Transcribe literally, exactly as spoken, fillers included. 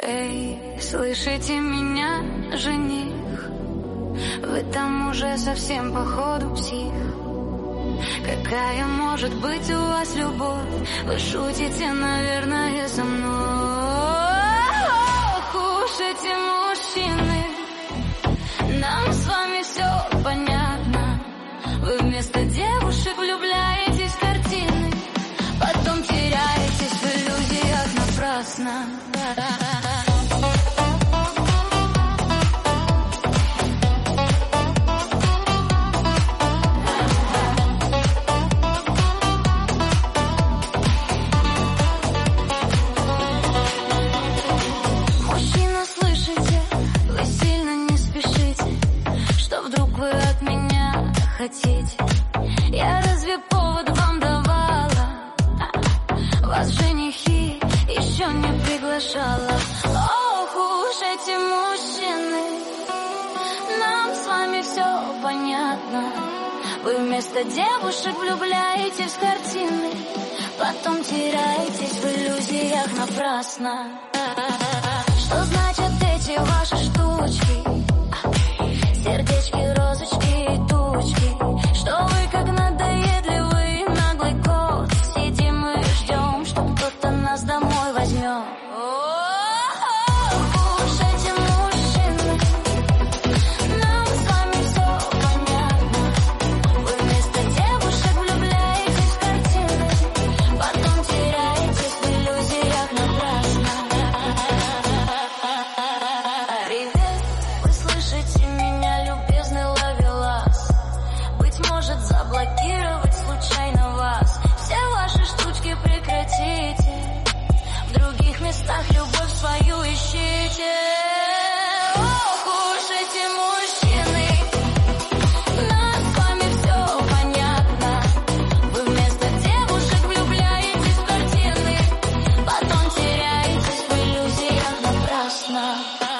Эй, слышите меня, жених? Вы там уже совсем походу псих. Какая может быть у вас любовь? Вы шутите, наверное, со мной. Ох уж эти мужчины, нам с вами все понятно. Вы вместо девушек влюбляетесь в картины, потом теряетесь в иллюзиях напрасно. Мужчина, слышите, вы сильно не спешите, что вдруг вы от меня хотите. Я разве повод вам давала? Вас женихи еще не приглашала. Ох уж эти мужчины, нам с вами все понятно. Вы вместо девушек влюбляетесь в картины, потом теряетесь в иллюзиях напрасно. Что значат эти ваши штучки? Сердечки, розочки и тучки. Что вы как надоедливый наглый кот. Сидим и ждем, что кто-то нас домой возьмет. Заблокировать случайно вас. Все ваши штучки прекратите. В других местах любовь свою ищите. Ох уж эти мужчины, нам с вами все понятно. Вы вместо девушек влюбляетесь в картины, потом теряетесь в иллюзиях напрасно.